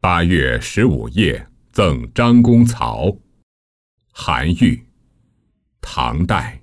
8月15夜赠张公曹。韩愈，唐代。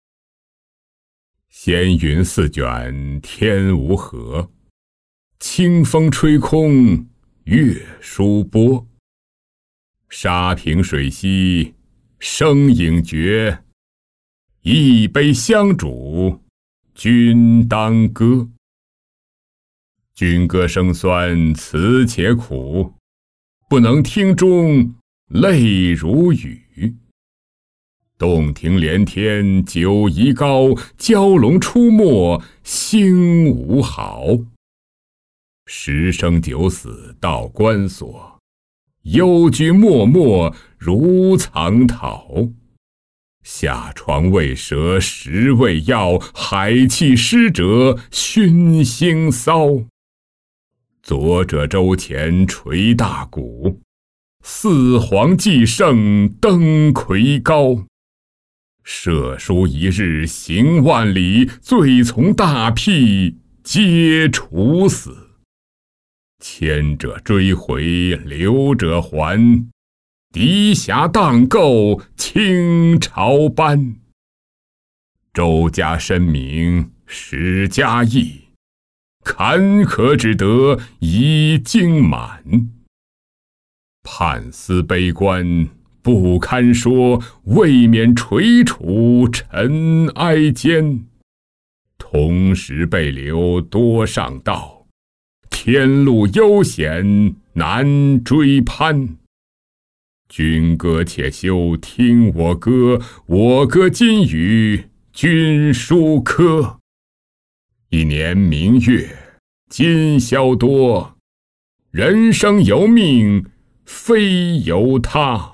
闲云似卷天无合，清风吹空月疏波。沙平水稀声影绝，一杯香煮君当歌。君歌声酸词且苦，不能听中泪如雨。洞庭连天酒宜高，蛟龙出没星无好。10生9死到关锁，幽居默默如藏桃。下床未蛇食未药，海气湿者熏腥骚。左者周前捶大鼓，四皇既盛登魁高。射书一日行万里，罪从大辟皆处死。迁者追回留者还，敌侠荡构倾朝班。周家申明史家义，坎坷只得遗经满。判司悲观不堪说，未免垂楚尘埃间。同时被流多上道，天路悠险难追攀。君歌且休听我歌，我歌今与君书科。一年明月今宵多，人生由命非由他。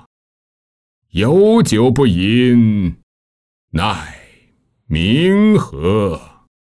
有酒不饮奈明何？